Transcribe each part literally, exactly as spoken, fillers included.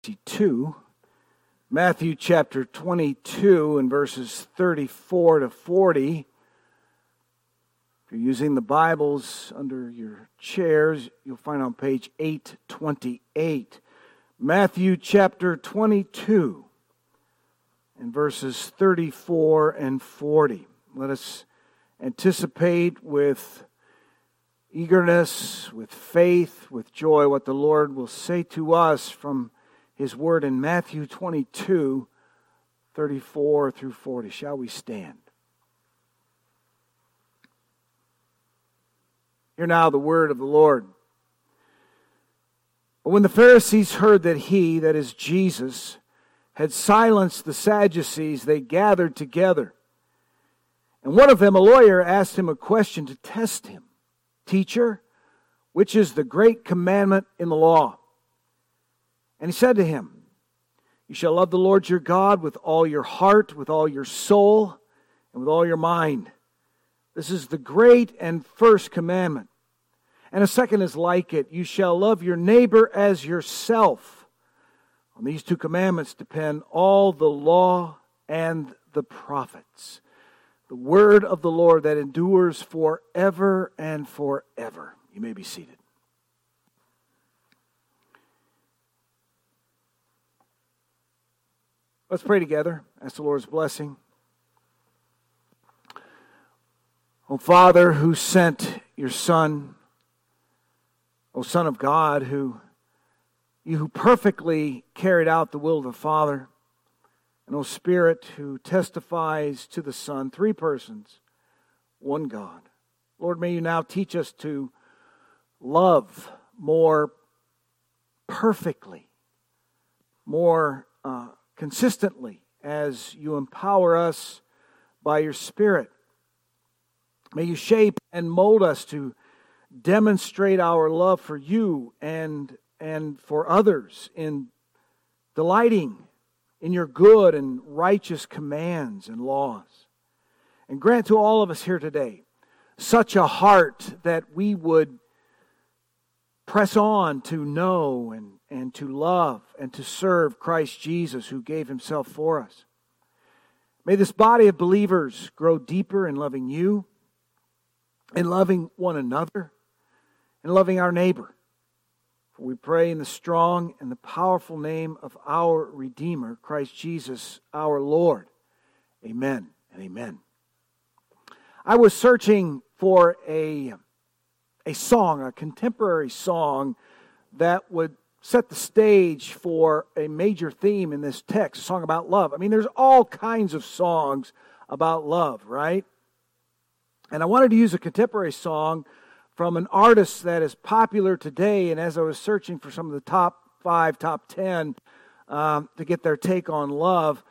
twenty-two, Matthew chapter twenty-two and verses thirty-four to forty. If you're using the Bibles under your chairs, you'll find on page eight twenty-eight. Matthew chapter twenty-two and verses thirty-four and forty. Let us anticipate with eagerness, with faith, with joy what the Lord will say to us from His Word in Matthew twenty-two, thirty-four through forty. Shall we stand? Hear now the word of the Lord. But when the Pharisees heard that he, that is Jesus, had silenced the Sadducees, they gathered together. And one of them, a lawyer, asked him a question to test him. Teacher, which is the great commandment in the law? And he said to him, You shall love the Lord your God with all your heart, with all your soul, and with all your mind. This is the great and first commandment. And a second is like it. You shall love your neighbor as yourself. On these two commandments depend all the law and the prophets. The word of the Lord that endures forever and forever. You may be seated. Let's pray together. Ask the Lord's blessing. O Father, who sent your Son, O Son of God, who you who perfectly carried out the will of the Father, and O Spirit, who testifies to the Son, three persons, one God. Lord, may you now teach us to love more perfectly, more uh, consistently, as you empower us by your Spirit. May you shape and mold us to demonstrate our love for you and, and for others in delighting in your good and righteous commands and laws. And grant to all of us here today such a heart that we would press on to know and, and to love and to serve Christ Jesus, who gave himself for us. May this body of believers grow deeper in loving you, in loving one another, and loving our neighbor. For we pray in the strong and the powerful name of our Redeemer, Christ Jesus, our Lord. Amen and amen. I was searching for a, a song, a contemporary song that would set the stage for a major theme in this text, a song about love. I mean, there's all kinds of songs about love, right? And I wanted to use a contemporary song from an artist that is popular today. And as I was searching for some of the top five, top ten, um, to get their take on love,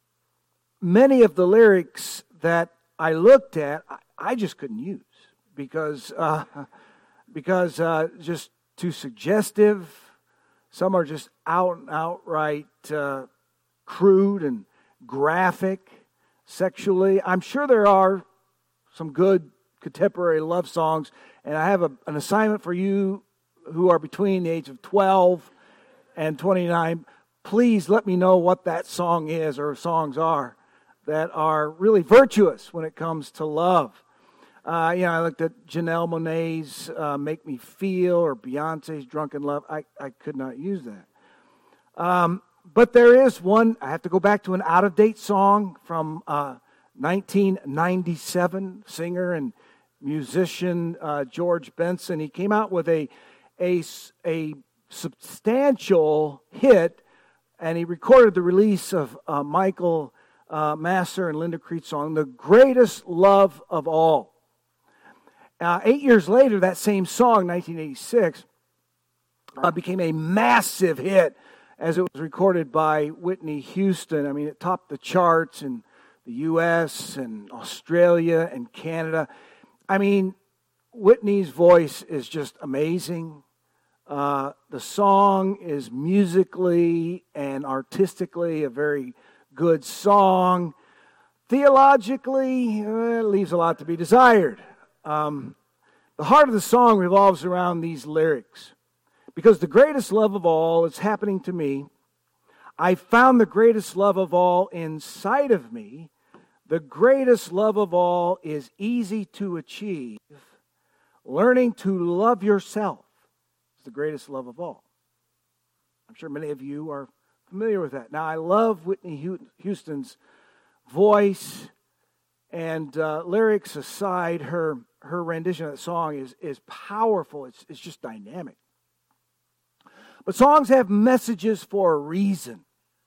many of the lyrics that I looked at, I, I just couldn't use because uh, because uh, just too suggestive. Some are just out and outright uh, crude and graphic sexually. I'm sure there are some good contemporary love songs, and I have a, an assignment for you who are between the age of twelve and twenty-nine. Please let me know what that song is or songs are that are really virtuous when it comes to love. Uh, you know, I looked at Janelle Monáe's uh, Make Me Feel or Beyonce's Drunken Love. I, I could not use that. Um, but there is one, I have to go back to an out-of-date song from uh, nineteen ninety-seven, singer and musician uh, George Benson. He came out with a, a, a substantial hit, and he recorded the release of uh, Michael uh, Masser and Linda Creed's song, The Greatest Love of All. Uh, eight years later, that same song, nineteen eighty-six, uh, became a massive hit as it was recorded by Whitney Houston. I mean, it topped the charts in the U S and Australia and Canada. I mean, Whitney's voice is just amazing. Uh, the song is musically and artistically a very good song. Theologically, uh, it leaves a lot to be desired. Um, the heart of the song revolves around these lyrics. Because the greatest love of all is happening to me I found the greatest love of all inside of me. The greatest love of all is easy to achieve. Learning to love yourself is the greatest love of all. I'm sure many of you are familiar with that. Now, I love Whitney Houston's voice, and uh, lyrics aside, her her rendition of that song is, is powerful. It's, it's just dynamic. But songs have messages for a reason.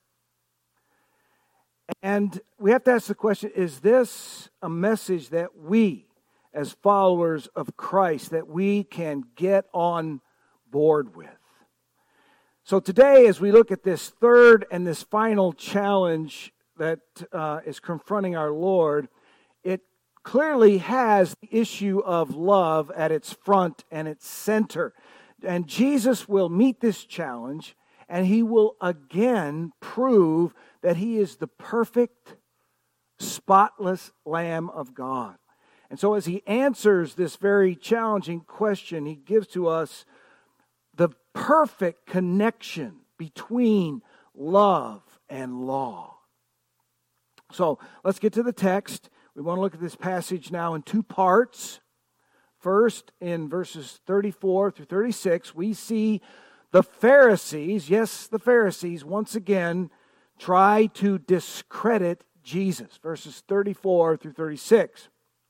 And we have to ask the question, is this a message that we, as followers of Christ, that we can get on board with? So today, as we look at this third and this final challenge that uh, is confronting our Lord, it clearly has the issue of love at its front and its center. And Jesus will meet this challenge, and he will again prove that he is the perfect, spotless Lamb of God. And so as he answers this very challenging question, he gives to us the perfect connection between love and law. So let's get to the text. We want to look at this passage now in two parts. First, in verses thirty-four through thirty-six, we see the Pharisees, yes, the Pharisees, once again, try to discredit Jesus. Verses thirty-four through thirty-six.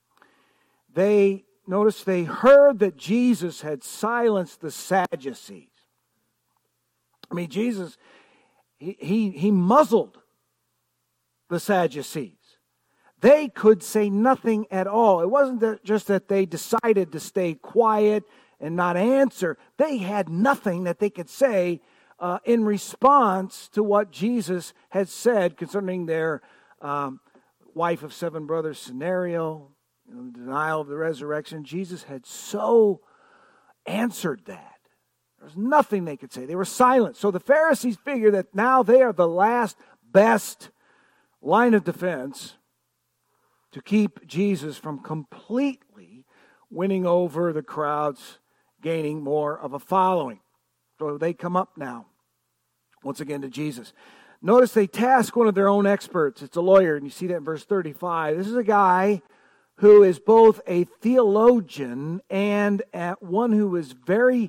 They, notice they heard that Jesus had silenced the Sadducees. I mean, Jesus, he, he, he muzzled the Sadducees. They could say nothing at all. It wasn't that just that they decided to stay quiet and not answer. They had nothing that they could say uh, in response to what Jesus had said concerning their um, wife of seven brothers scenario, you know, the denial of the resurrection. Jesus had so answered that. There was nothing they could say. They were silent. So the Pharisees figured that now they are the last best line of defense to keep Jesus from completely winning over the crowds, gaining more of a following. So they come up now, once again, to Jesus. Notice they task one of their own experts. It's a lawyer, and you see that in verse thirty-five. This is a guy who is both a theologian and one who is very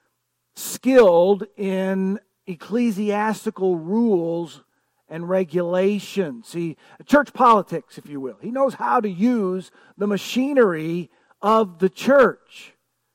skilled in ecclesiastical rules and regulations. See, church politics, if you will. He knows how to use the machinery of the church.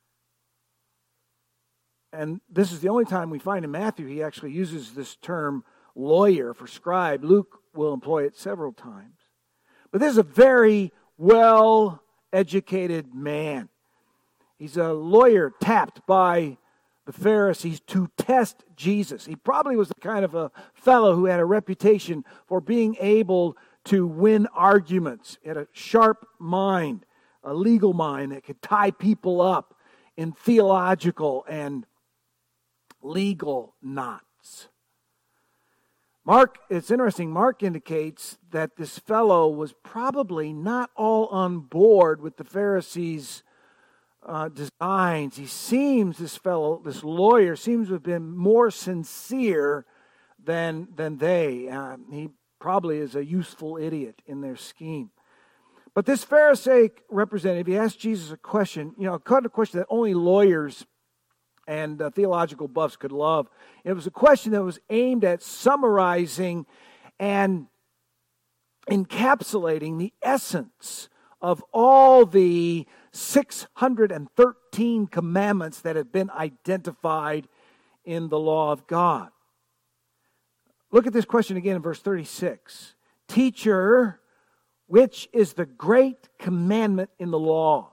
And this is the only time we find in Matthew he actually uses this term lawyer for scribe. Luke will employ it several times. But this is a very well-educated man. He's a lawyer tapped by the Pharisees to test Jesus. He probably was the kind of a fellow who had a reputation for being able to win arguments. He had a sharp mind, a legal mind that could tie people up in theological and legal knots. Mark, it's interesting, Mark indicates that this fellow was probably not all on board with the Pharisees' Uh, designs. He seems, this fellow, this lawyer, seems to have been more sincere than than they. Uh, he probably is a useful idiot in their scheme. But this Pharisaic representative, he asked Jesus a question, you know, a kind of question that only lawyers and uh, theological buffs could love. It was a question that was aimed at summarizing and encapsulating the essence of all the six hundred thirteen commandments that have been identified in the law of God. Look at this question again in verse thirty-six. Teacher, which is the great commandment in the law?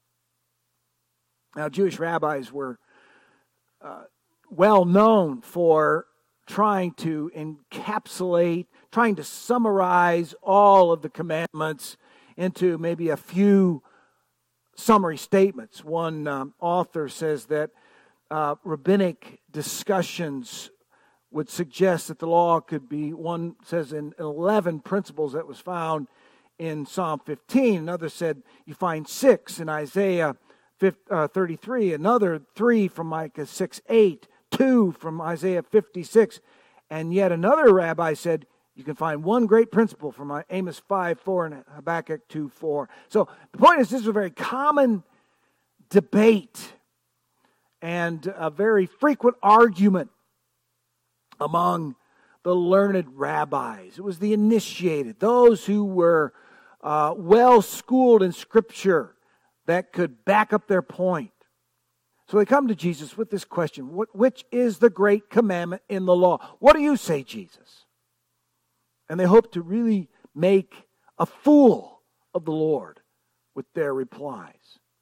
Now, Jewish rabbis were uh, well known for trying to encapsulate, trying to summarize all of the commandments into maybe a few summary statements. One um, author says that uh, rabbinic discussions would suggest that the law could be, one says in eleven principles that was found in Psalm fifteen. Another said you find six in Isaiah thirty-three. Another three from Micah six eight. Two from Isaiah fifty-six. And yet another rabbi said, you can find one great principle from Amos five four and Habakkuk two four. So the point is, this is a very common debate and a very frequent argument among the learned rabbis. It was the initiated, those who were uh, well-schooled in Scripture that could back up their point. So they come to Jesus with this question, what, which is the great commandment in the law? What do you say, Jesus? And they hope to really make a fool of the Lord with their replies.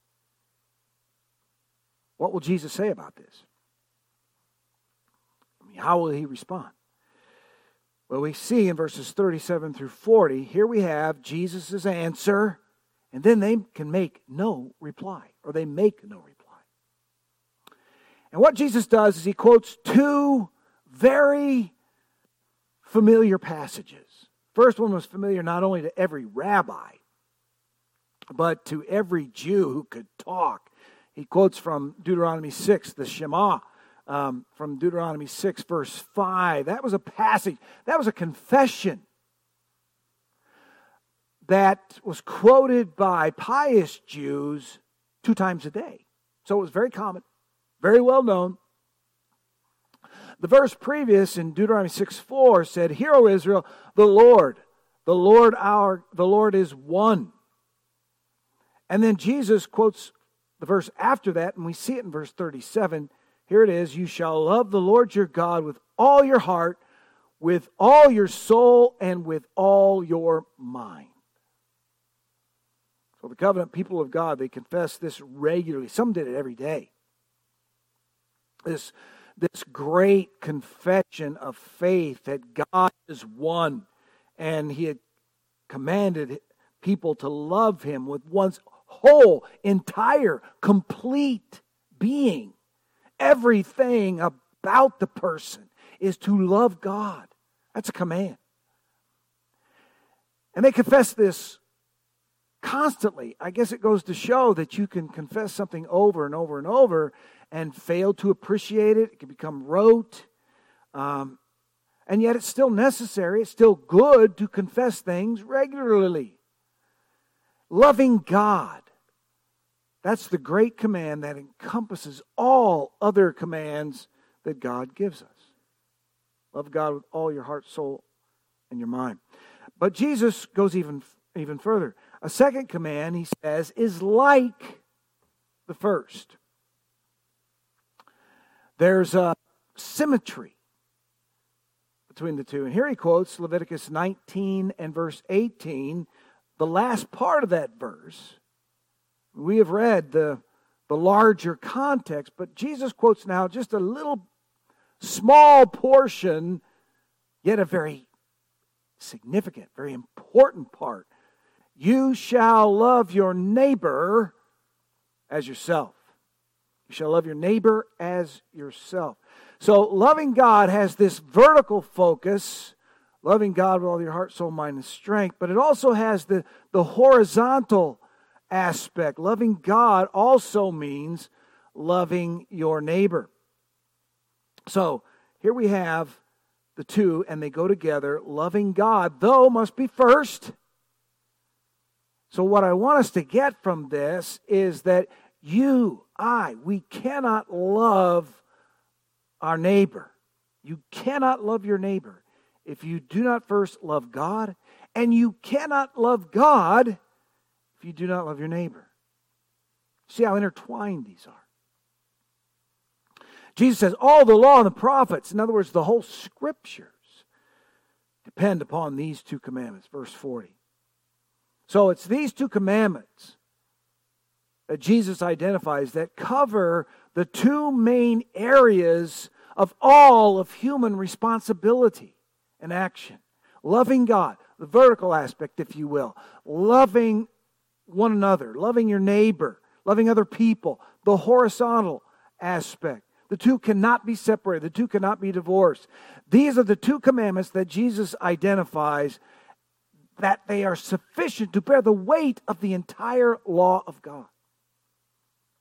What will Jesus say about this? I mean, how will he respond? Well, we see in verses thirty-seven through forty, here we have Jesus' answer, and then they can make no reply, or they make no reply. And what Jesus does is he quotes two very familiar passages. First one was familiar not only to every rabbi, but to every Jew who could talk. He quotes from Deuteronomy six, the Shema, um, from Deuteronomy six, verse five. That was a passage, that was a confession that was quoted by pious Jews two times a day. So it was very common, very well known. The verse previous in Deuteronomy six four said, "Hear, O Israel, the Lord, the Lord our, the Lord is one." And then Jesus quotes the verse after that, and we see it in verse thirty-seven. Here it is, "You shall love the Lord your God with all your heart, with all your soul, and with all your mind." So the covenant people of God, they confess this regularly. Some did it every day. This This great confession of faith that God is one, and he had commanded people to love him with one's whole, entire, complete being. Everything about the person is to love God. That's a command. And they confess this constantly. I guess it goes to show that you can confess something over and over and over and fail to appreciate it. It can become rote. Um, and yet it's still necessary. It's still good to confess things regularly. Loving God. That's the great command that encompasses all other commands that God gives us. Love God with all your heart, soul, and your mind. But Jesus goes even, even further. A second command, he says, is like the first. There's a symmetry between the two. And here he quotes Leviticus nineteen and verse eighteen, the last part of that verse. We have read the, the larger context, but Jesus quotes now just a little small portion, yet a very significant, very important part. You shall love your neighbor as yourself. You shall love your neighbor as yourself. So loving God has this vertical focus, loving God with all your heart, soul, mind, and strength, but it also has the, the horizontal aspect. Loving God also means loving your neighbor. So here we have the two, and they go together. Loving God, though, must be first. So what I want us to get from this is that you, I, we cannot love our neighbor. You cannot love your neighbor if you do not first love God, and you cannot love God if you do not love your neighbor. See how intertwined these are. Jesus says all the law and the prophets, in other words, the whole scriptures, depend upon these two commandments. Verse forty. So it's these two commandments that Jesus identifies that cover the two main areas of all of human responsibility and action. Loving God, the vertical aspect, if you will. Loving one another, loving your neighbor, loving other people, the horizontal aspect. The two cannot be separated. The two cannot be divorced. These are the two commandments that Jesus identifies that they are sufficient to bear the weight of the entire law of God.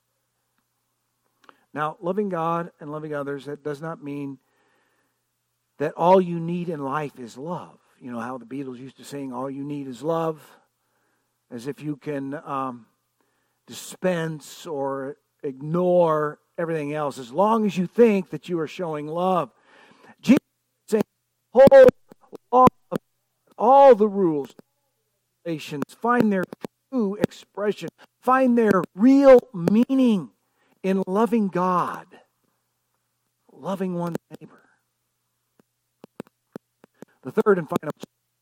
Now, loving God and loving others, that does not mean that all you need in life is love. You know how the Beatles used to sing, all you need is love, as if you can um, dispense or ignore everything else, as long as you think that you are showing love. Jesus is saying, whole law, all the rules, find their true expression, find their real meaning in loving God, loving one's neighbor. The third and final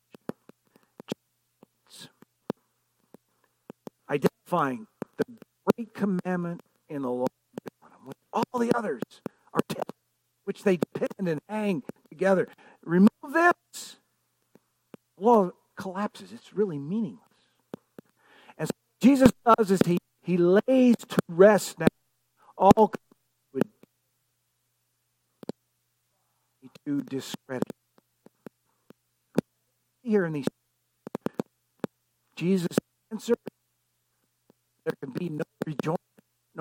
identifying the great commandment in the law of God, when all the others are temporary, which they depend and hang together. Remove this, the law collapses. It's really meaningless. And so what Jesus does is he, he lays to rest now all to discredit. Here in these, Jesus answered, there can be no rejoicing, no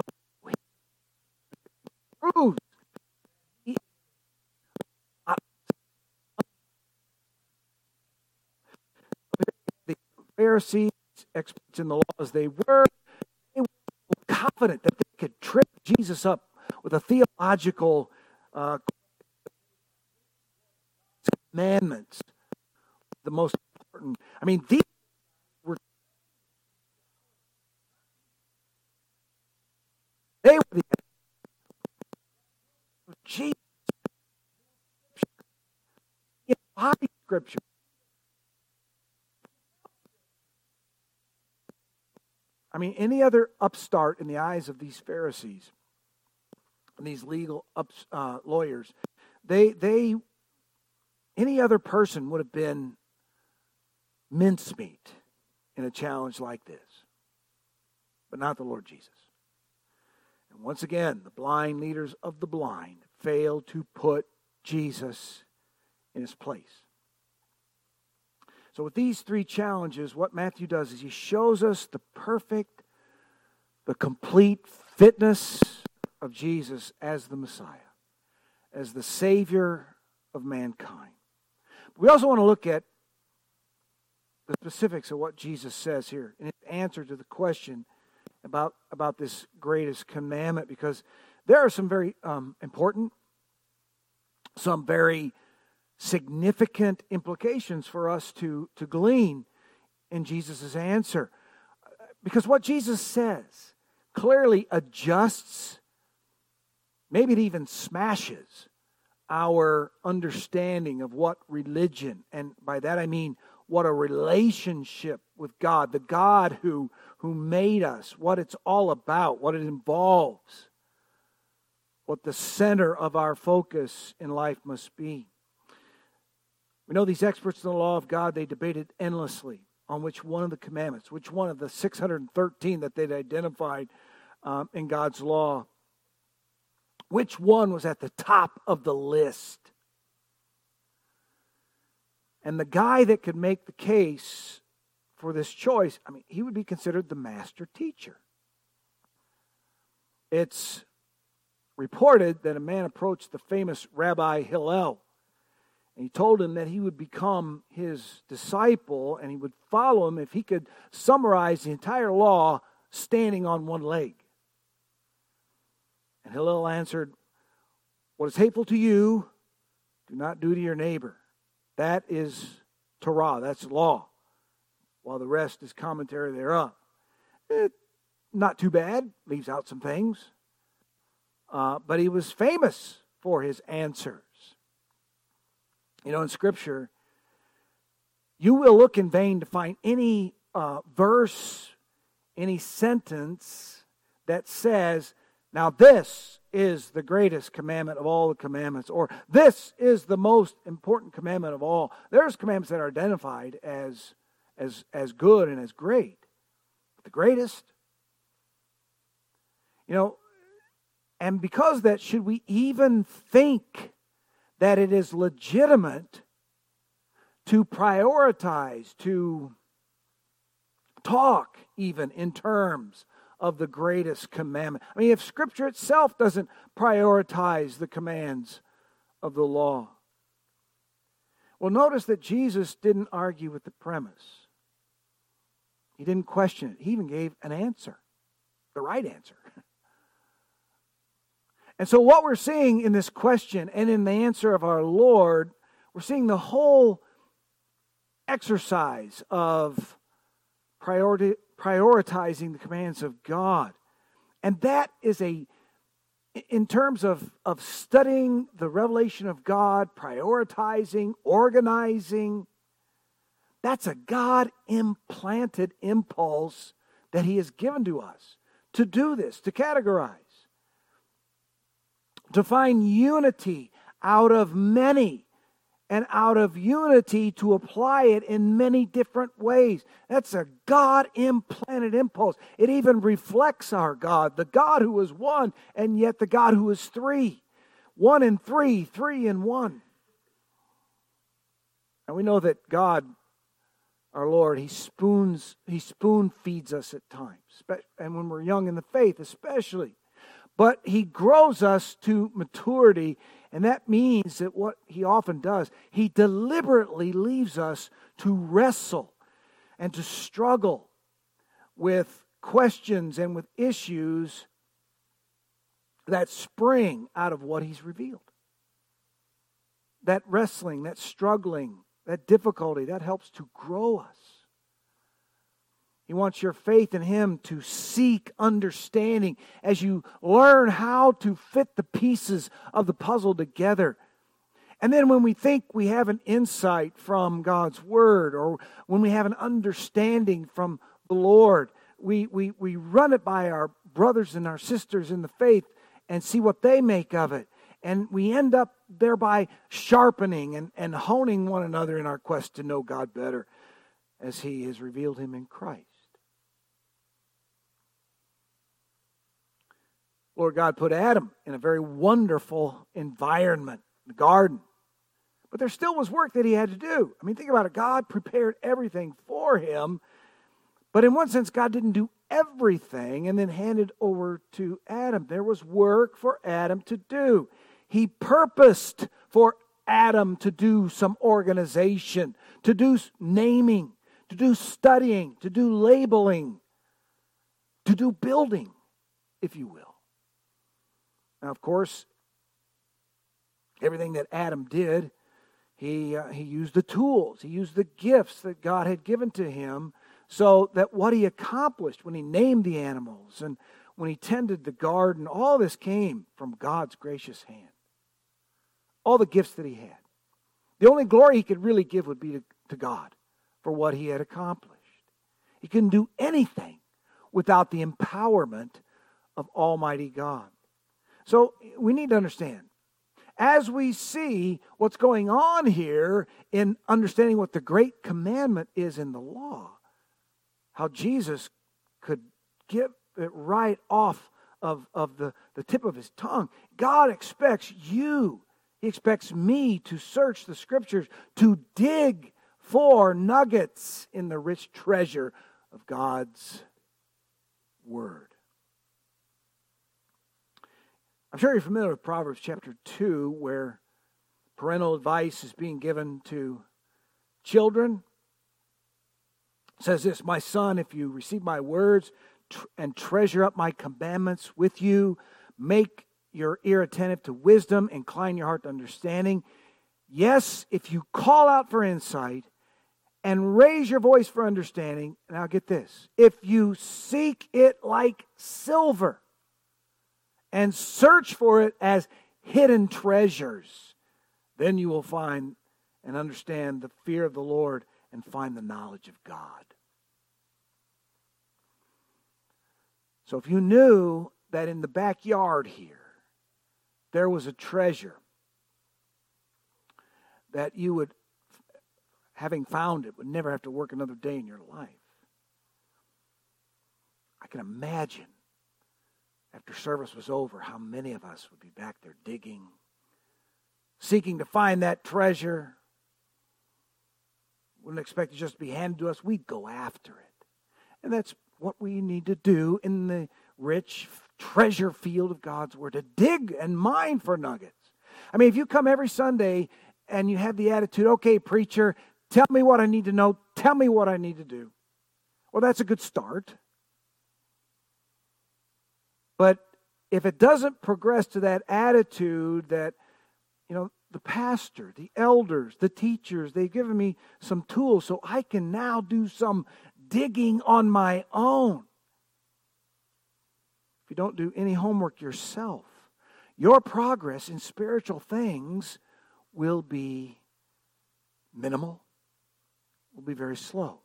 proves he, uh, the Pharisees, experts in the law as they were, they were confident that they could trip Jesus up with a theological uh, commandments. The most important. I mean, these were they were the Jesus embodied Scripture. I mean, any other upstart in the eyes of these Pharisees and these legal ups, uh, lawyers, they they any other person would have been mincemeat in a challenge like this, but not the Lord Jesus. And once again, the blind leaders of the blind failed to put Jesus in his place. So with these three challenges, what Matthew does is he shows us the perfect, the complete fitness of Jesus as the Messiah, as the Savior of mankind. We also want to look at the specifics of what Jesus says here in his answer to the question about, about this greatest commandment, because there are some very um, important, some very significant implications for us to, to glean in Jesus' answer. Because what Jesus says clearly adjusts, maybe it even smashes our understanding of what religion, and by that I mean what a relationship with God, the God who, who made us, what it's all about, what it involves, what the center of our focus in life must be. We know these experts in the law of God, they debated endlessly on which one of the commandments, which one of the six hundred thirteen that they'd identified um, in God's law, which one was at the top of the list. And the guy that could make the case for this choice, I mean, he would be considered the master teacher. It's reported that a man approached the famous Rabbi Hillel, and he told him that he would become his disciple and he would follow him if he could summarize the entire law standing on one leg. And Hillel answered, "What is hateful to you, do not do to your neighbor." That is Torah, that's law, while the rest is commentary thereof. It, not too bad, leaves out some things. Uh, but he was famous for his answers. You know, in Scripture, you will look in vain to find any uh, verse, any sentence that says, now this is the greatest commandment of all the commandments, or this is the most important commandment of all. There's commandments that are identified as, as, as good and as great. But the greatest, you know, and because of that, should we even think that it is legitimate to prioritize, to talk even in terms of the greatest commandment? I mean, if Scripture itself doesn't prioritize the commands of the law, Well, notice that Jesus didn't argue with the premise. He didn't question it. He even gave an answer, the right answer. And so what we're seeing in this question and in the answer of our Lord, we're seeing the whole exercise of priority, prioritizing the commands of God. And that is a, in terms of, of studying the revelation of God, prioritizing, organizing, that's a God-implanted impulse that He has given to us to do this, to categorize, to find unity out of many, and out of unity to apply it in many different ways. That's a God-implanted impulse. It even reflects our God, the God who is one, and yet the God who is three. One and three, three and one. And we know that God, our Lord, He spoons, He spoon feeds us at times, and when we're young in the faith especially. But He grows us to maturity, and that means that what He often does, He deliberately leaves us to wrestle and to struggle with questions and with issues that spring out of what He's revealed. That wrestling, that struggling, that difficulty, that helps to grow us. He wants your faith in Him to seek understanding as you learn how to fit the pieces of the puzzle together. And then when we think we have an insight from God's Word, or when we have an understanding from the Lord, we, we, we run it by our brothers and our sisters in the faith and see what they make of it. And we end up thereby sharpening and, and honing one another in our quest to know God better as He has revealed Him in Christ. Lord God put Adam in a very wonderful environment, the garden. But there still was work that he had to do. I mean, think about it. God prepared everything for him. But in one sense, God didn't do everything and then handed over to Adam. There was work for Adam to do. He purposed for Adam to do some organization, to do naming, to do studying, to do labeling, to do building, if you will. Now, of course, everything that Adam did, he uh, he used the tools, he used the gifts that God had given to him, so that what he accomplished when he named the animals and when he tended the garden, all this came from God's gracious hand. All the gifts that he had. The only glory he could really give would be to, to God for what he had accomplished. He couldn't do anything without the empowerment of Almighty God. So we need to understand, as we see what's going on here in understanding what the great commandment is in the law, how Jesus could get it right off of, of the, the tip of his tongue. God expects you, He expects me to search the Scriptures, to dig for nuggets in the rich treasure of God's Word. I'm sure you're familiar with Proverbs chapter two, where parental advice is being given to children. It says this, "My son, if you receive my words tr- and treasure up my commandments with you, make your ear attentive to wisdom, incline your heart to understanding. Yes, if you call out for insight and raise your voice for understanding," now get this, "if you seek it like silver, and search for it as hidden treasures, then you will find and understand the fear of the Lord and find the knowledge of God." So if you knew that in the backyard here, there was a treasure that you would, having found it, would never have to work another day in your life, I can imagine after service was over, how many of us would be back there digging, seeking to find that treasure. Wouldn't expect it just to be handed to us. We'd go after it. And that's what we need to do in the rich treasure field of God's Word, to dig and mine for nuggets. I mean, if you come every Sunday and you have the attitude, okay, preacher, tell me what I need to know. Tell me what I need to do. Well, that's a good start. But if it doesn't progress to that attitude that, you know, the pastor, the elders, the teachers, they've given me some tools so I can now do some digging on my own. If you don't do any homework yourself, your progress in spiritual things will be minimal, will be very slow.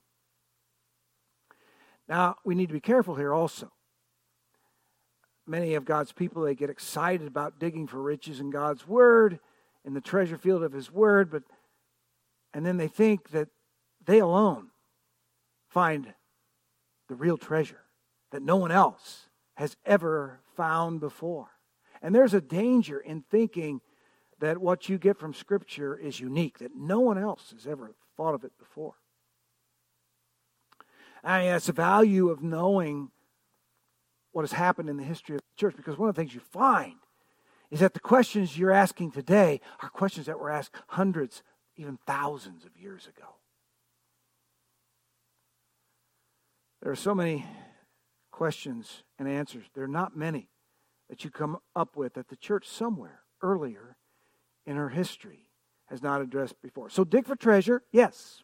Now, we need to be careful here also. Many of God's people, they get excited about digging for riches in God's Word, in the treasure field of His Word, but and then they think that they alone find the real treasure that no one else has ever found before. And there's a danger in thinking that what you get from Scripture is unique, that no one else has ever thought of it before. I mean, that's the value of knowing what has happened in the history of the church, because one of the things you find is that the questions you're asking today are questions that were asked hundreds, even thousands of years ago. There are so many questions and answers. There are not many that you come up with that the church somewhere earlier in her history has not addressed before. So dig for treasure, yes.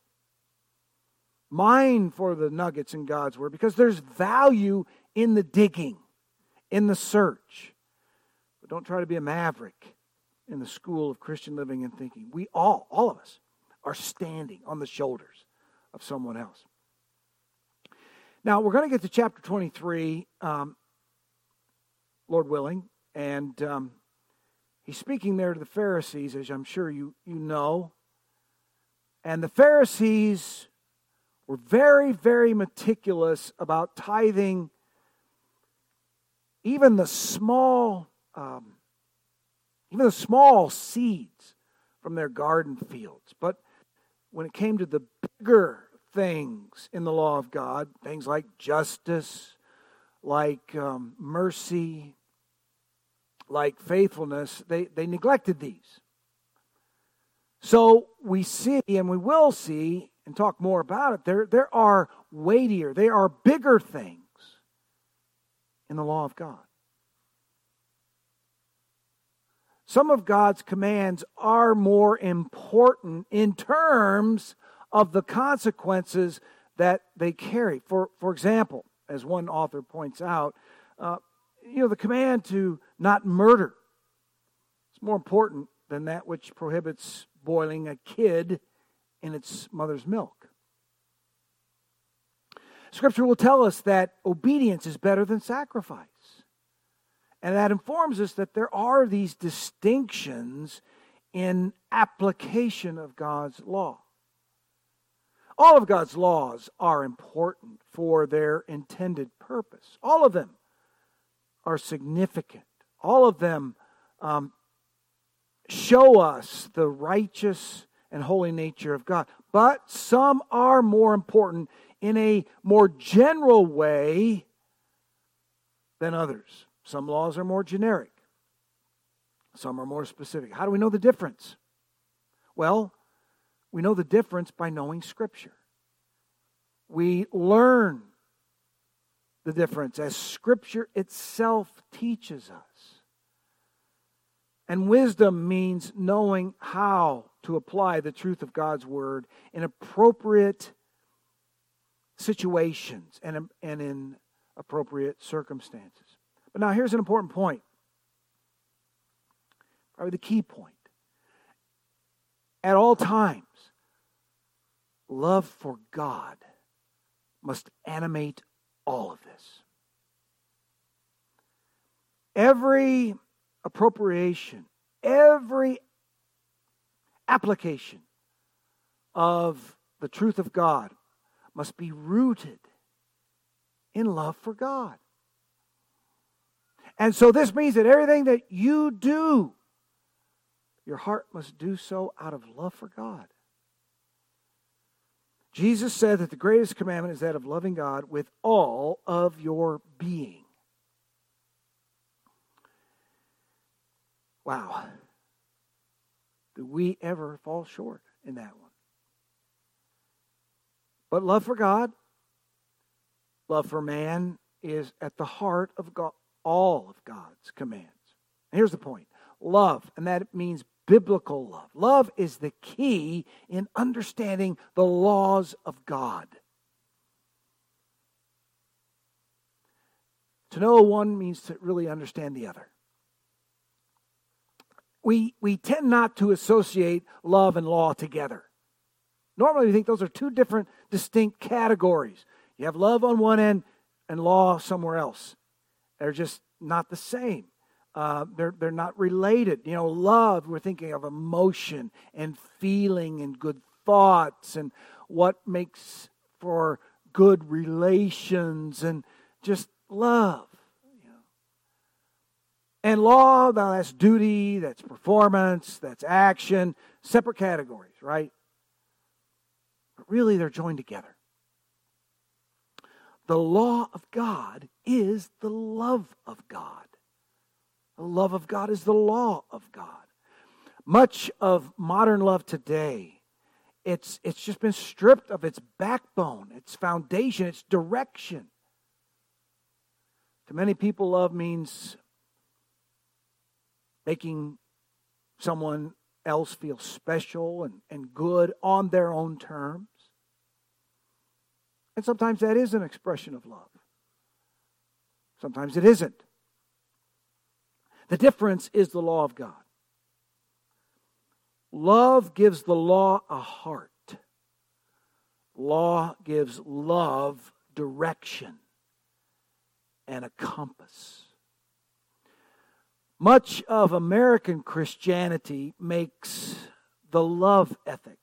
Mine for the nuggets in God's Word, because there's value in the digging, in the search. But don't try to be a maverick in the school of Christian living and thinking. We all, all of us, are standing on the shoulders of someone else. Now, we're going to get to chapter twenty-three, um, Lord willing, and um, he's speaking there to the Pharisees, as I'm sure you, you know. And the Pharisees were very, very meticulous about tithing even the small, um, even the small seeds from their garden fields. But when it came to the bigger things in the law of God, things like justice, like um, mercy, like faithfulness, they, they neglected these. So we see, and we will see, and talk more about it, there, there are weightier, there are bigger things in the law of God. Some of God's commands are more important in terms of the consequences that they carry. For, for example, as one author points out, uh, you know, the command to not murder is more important than that which prohibits boiling a kid in its mother's milk. Scripture will tell us that obedience is better than sacrifice. And that informs us that there are these distinctions in application of God's law. All of God's laws are important for their intended purpose. All of them are significant. All of them um, show us the righteous and holy nature of God. But some are more important in a more general way than others. Some laws are more generic. Some are more specific. How do we know the difference? Well, we know the difference by knowing Scripture. We learn the difference as Scripture itself teaches us. And wisdom means knowing how to apply the truth of God's Word in appropriate situations and, and in appropriate circumstances. But now here's an important point. Probably the key point. At all times, love for God must animate all of this. Every appropriation, every application of the truth of God must be rooted in love for God. And so this means that everything that you do, your heart must do so out of love for God. Jesus said that the greatest commandment is that of loving God with all of your being. Wow. do we ever fall short in that one. But love for God, love for man is at the heart of God, all of God's commands. And here's the point. Love, and that means biblical love. Love is the key in understanding the laws of God. To know one means to really understand the other. We, we tend not to associate love and law together. Normally we think those are two different distinct categories. You have love on one end and law somewhere else. They're just not the same. Uh, they're, they're not related. You know, love, we're thinking of emotion and feeling and good thoughts and what makes for good relations and just love. You know. And law, now that's duty, that's performance, that's action, separate categories, right? But really they're joined together. The law of God is the love of God. The love of God is the law of God. Much of modern love today, it's, it's just been stripped of its backbone, its foundation, its direction. To many people, love means making someone else feel special and, and good on their own terms. And sometimes that is an expression of love. Sometimes it isn't. The difference is the law of God. Love gives the law a heart. Law gives love direction and a compass. Much of American Christianity makes the love ethic.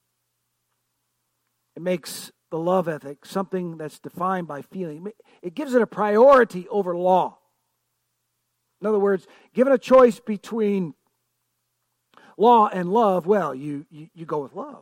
It makes the love ethic something that's defined by feeling. It gives it a priority over law. In other words, given a choice between law and love, well, you, you, you go with love.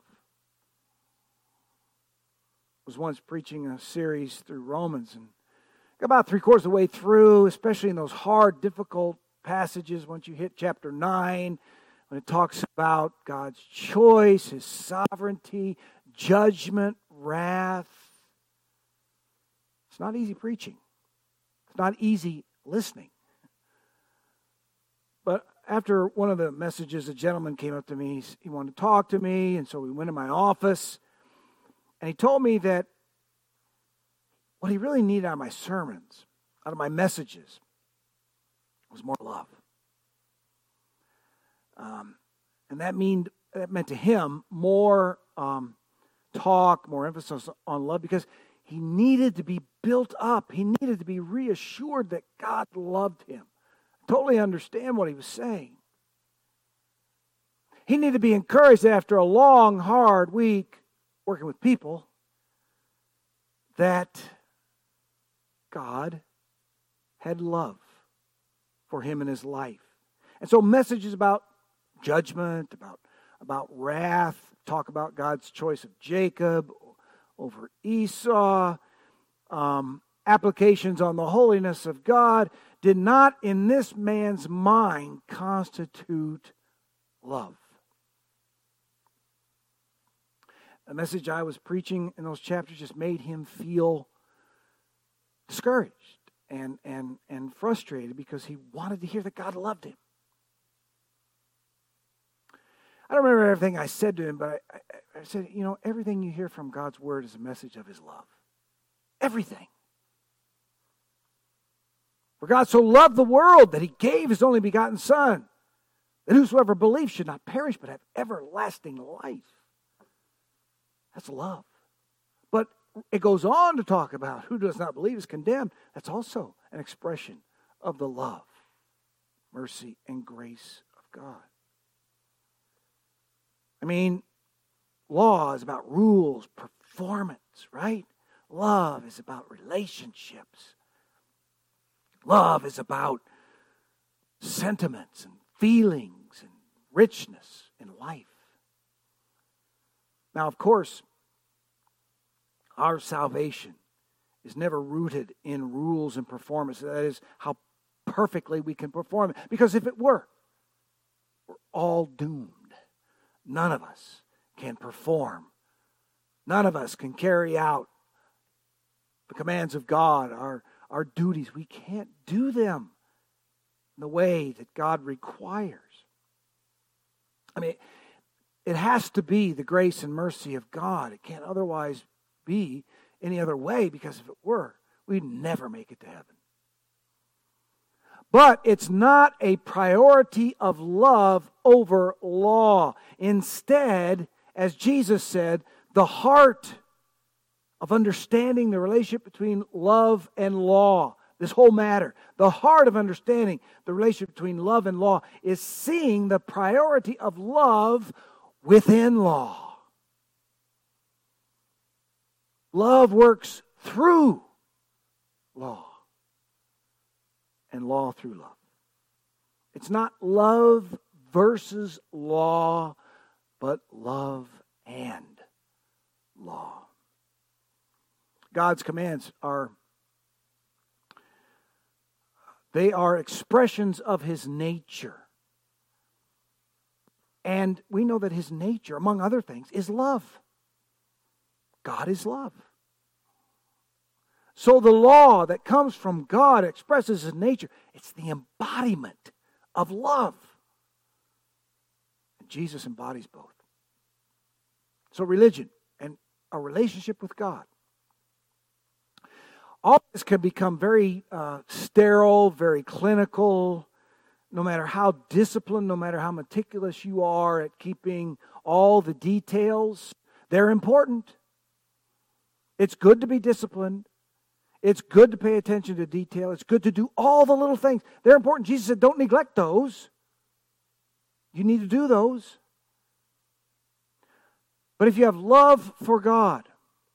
I was once preaching a series through Romans, and got about three quarters of the way through, especially in those hard, difficult passages once you hit chapter nine, when it talks about God's choice, His sovereignty, judgment, wrath. It's not easy preaching. It's not easy listening. But after one of the messages, a gentleman came up to me. He wanted to talk to me, and so we went in my office. And he told me that what he really needed out of my sermons, out of my messages, was more love. Um, and that mean that meant to him more um, talk, more emphasis on love, because he needed to be built up. He needed to be reassured that God loved him. Totally understand what he was saying. He needed to be encouraged that after a long, hard week working with people, that God had love for him in his life. And so messages about judgment, about, about wrath, talk about God's choice of Jacob over Esau, um, applications on the holiness of God, did not in this man's mind constitute love. The message I was preaching in those chapters just made him feel discouraged and, and, and frustrated because he wanted to hear that God loved him. I don't remember everything I said to him, but I, I, I said, you know, everything you hear from God's word is a message of his love. Everything. For God so loved the world that he gave his only begotten Son, that whosoever believes should not perish but have everlasting life. That's love. But it goes on to talk about who does not believe is condemned. That's also an expression of the love, mercy, and grace of God. I mean, law is about rules, performance, right? Love is about relationships. Love is about sentiments and feelings and richness in life. Now, of course, our salvation is never rooted in rules and performance. That is how perfectly we can perform it. Because if it were, we're all doomed. None of us can perform. None of us can carry out the commands of God, our, our duties. We can't do them in the way that God requires. I mean, it has to be the grace and mercy of God. It can't otherwise be any other way, because if it were, we'd never make it to heaven. But it's not a priority of love over law. Instead, as Jesus said, the heart of understanding the relationship between love and law, this whole matter, the heart of understanding the relationship between love and law is seeing the priority of love within law. Love works through law, and law through love. It's not love versus law, but love and law. God's commands are, they are expressions of His nature. And we know that His nature, among other things, is love. God is love. So the law that comes from God expresses His nature. It's the embodiment of love. And Jesus embodies both. So religion and a relationship with God. All this can become very uh, sterile, very clinical, no matter how disciplined, no matter how meticulous you are at keeping all the details. They're important. It's good to be disciplined. It's good to pay attention to detail. It's good to do all the little things. They're important. Jesus said, don't neglect those. You need to do those. But if you have love for God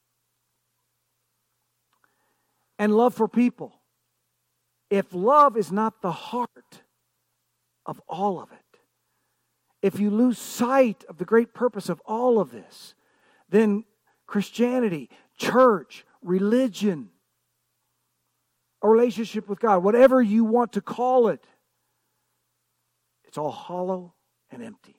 and love for people, if love is not the heart of all of it, if you lose sight of the great purpose of all of this, then Christianity, church, religion, a relationship with God, whatever you want to call it, it's all hollow and empty.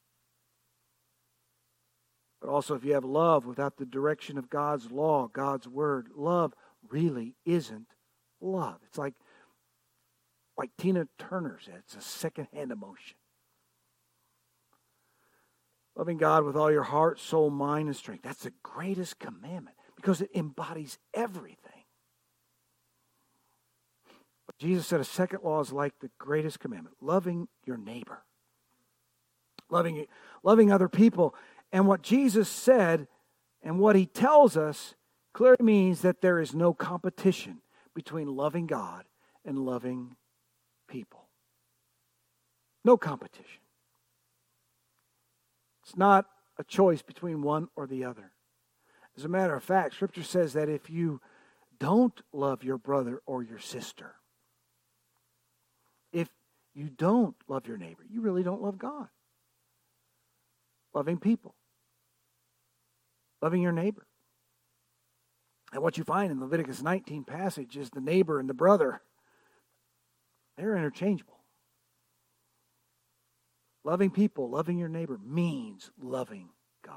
But also, if you have love without the direction of God's law, God's word, love really isn't love. It's like, like Tina Turner said, it's a secondhand emotion. Loving God with all your heart, soul, mind, and strength. That's the greatest commandment because it embodies everything. But Jesus said a second law is like the greatest commandment, loving your neighbor. Loving, loving other people. And what Jesus said and what He tells us clearly means that there is no competition between loving God and loving people. No competition. It's not a choice between one or the other. As a matter of fact, Scripture says that if you don't love your brother or your sister, if you don't love your neighbor, you really don't love God. Loving people. Loving your neighbor. And what you find in the Leviticus nineteen passage is the neighbor and the brother, they're interchangeable. Loving people, loving your neighbor means loving God.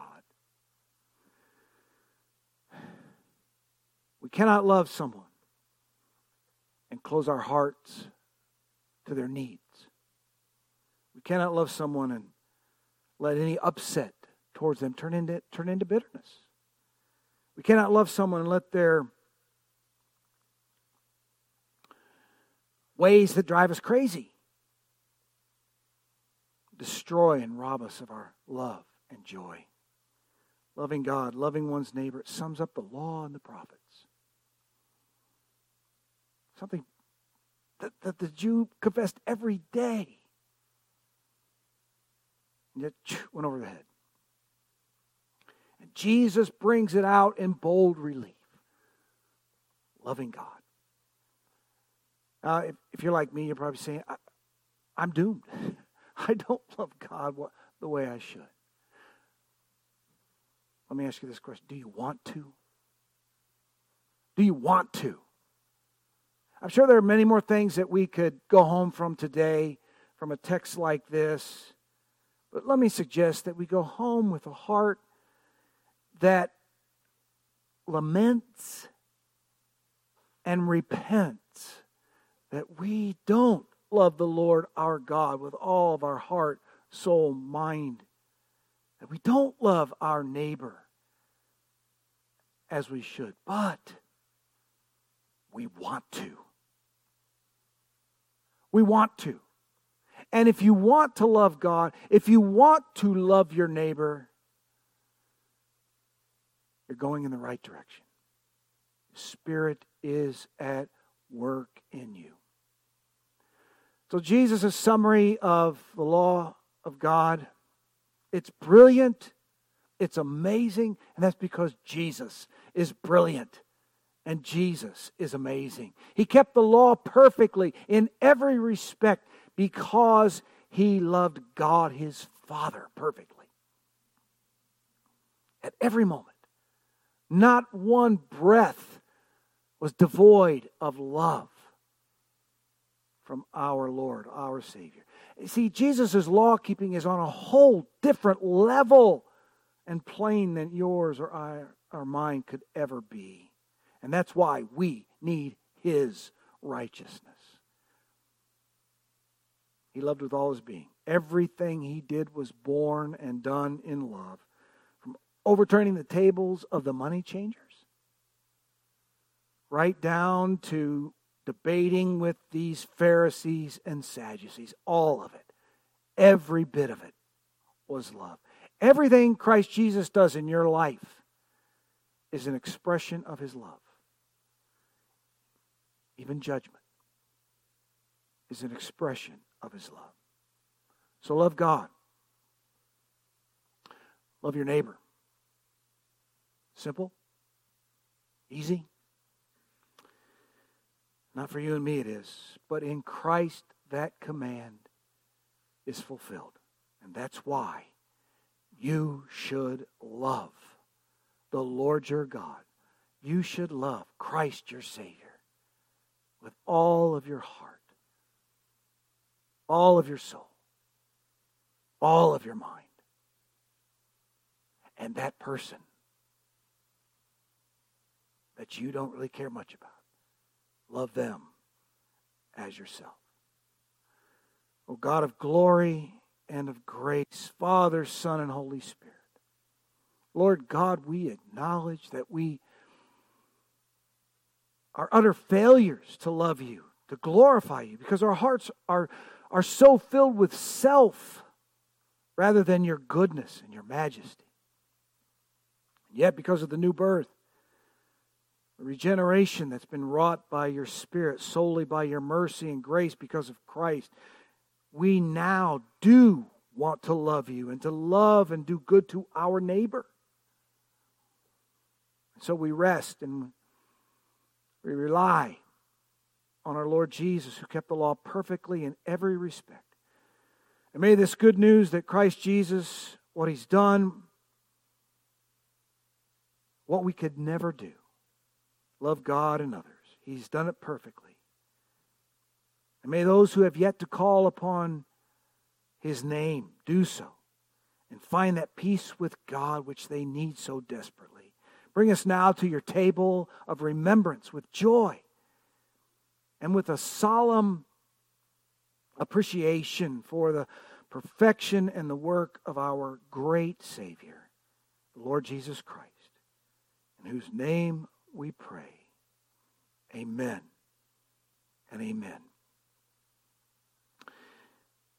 We cannot love someone and close our hearts to their needs. We cannot love someone and let any upset towards them turn into, turn into bitterness. We cannot love someone and let their ways that drive us crazy destroy and rob us of our love and joy. Loving God, loving one's neighbor, it sums up the law and the prophets. Something that, that the Jew confessed every day. And yet, went over the head. And Jesus brings it out in bold relief. Loving God. Uh, if, if you're like me, you're probably saying, I, I'm doomed. I don't love God what, the way I should. Let me ask you this question. Do you want to? Do you want to? I'm sure there are many more things that we could go home from today, from a text like this. But let me suggest that we go home with a heart that laments and repents that we don't love the Lord our God with all of our heart, soul, mind. That we don't love our neighbor as we should. But we want to. We want to. And if you want to love God, if you want to love your neighbor, you're going in the right direction. The Spirit is at work in you. So Jesus' summary of the law of God, it's brilliant, it's amazing, and that's because Jesus is brilliant and Jesus is amazing. He kept the law perfectly in every respect because he loved God, his Father, perfectly. At every moment. Not one breath was devoid of love from our Lord, our Savior. You see, Jesus' law-keeping is on a whole different level and plane than yours or I, or mine could ever be. And that's why we need his righteousness. He loved with all his being. Everything he did was born and done in love. From overturning the tables of the money changers, right down to debating with these Pharisees and Sadducees. All of it. Every bit of it was love. Everything Christ Jesus does in your life is an expression of his love. Even judgment is an expression of his love. So love God. Love your neighbor. Simple. Easy. Not for you and me it is. But in Christ that command is fulfilled. And that's why you should love the Lord your God. You should love Christ your Savior with all of your heart, all of your soul, all of your mind. And that person that you don't really care much about, love them as yourself. O God of glory and of grace, Father, Son, and Holy Spirit. Lord God, we acknowledge that we are utter failures to love you, to glorify you, because our hearts are, are so filled with self rather than your goodness and your majesty. And yet, because of the new birth, the regeneration that's been wrought by your Spirit, solely by your mercy and grace because of Christ, we now do want to love you and to love and do good to our neighbor. And so we rest and we rely on our Lord Jesus, who kept the law perfectly in every respect. And may this good news that Christ Jesus, what he's done, what we could never do, love God and others. He's done it perfectly. And may those who have yet to call upon his name do so and find that peace with God which they need so desperately. Bring us now to your table of remembrance with joy and with a solemn appreciation for the perfection and the work of our great Savior, the Lord Jesus Christ, in whose name we pray. Amen and amen.